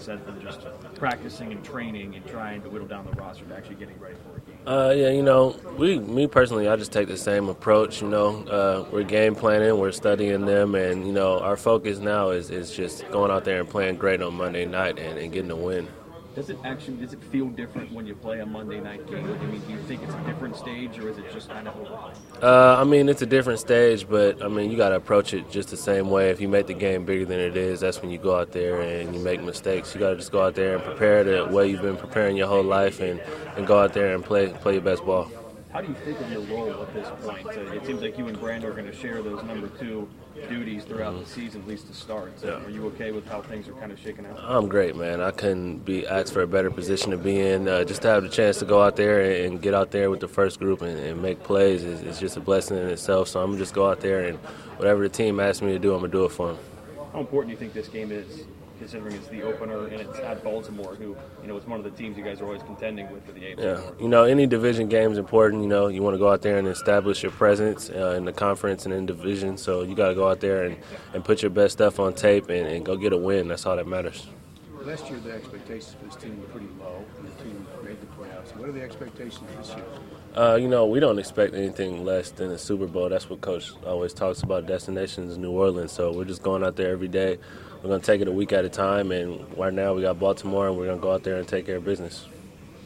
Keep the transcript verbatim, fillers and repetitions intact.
Instead of just practicing and training and trying to whittle down the roster to actually getting ready for a game? Uh, yeah, you know, we, me personally, I just take the same approach. You know, uh, we're game planning, we're studying them, and you know, our focus now is, is just going out there and playing great on Monday night and, and getting a win. Does it actually does it feel different when you play a Monday night game? I mean, do you think it's a different stage, or is it just kind of over? Uh, I mean, it's a different stage, but I mean, you got to approach it just the same way. If you make the game bigger than it is, that's when you go out there and you make mistakes. You got to just go out there and prepare the way you've been preparing your whole life, and, and go out there and play play your best ball. How do you think of your role at this point? Uh, it seems like you and Brandon are going to share those number two duties throughout mm-hmm. the season, at least to start. So yeah. Are you okay with how things are kind of shaking out? I'm great, man. I couldn't be asked for a better position to be in. Uh, just to have the chance to go out there and get out there with the first group and, and make plays is, is just a blessing in itself. So I'm going to just go out there and whatever the team asks me to do, I'm going to do it for them. How important do you think this game is, considering it's the opener and it's at Baltimore, who, you know, is one of the teams you guys are always contending with for the A F C? Yeah, you know, any division game is important. You know, you want to go out there and establish your presence uh, in the conference and in division. So you got to go out there and, and put your best stuff on tape and, and go get a win. That's all that matters. Last year, the expectations for this team were pretty low, and the team made the playoffs. What are the expectations this year? Uh, you know, we don't expect anything less than a Super Bowl. That's what Coach always talks about. Destinations New Orleans. So we're just going out there every day. We're going to take it a week at a time, and right now we got Baltimore, and we're going to go out there and take care of business.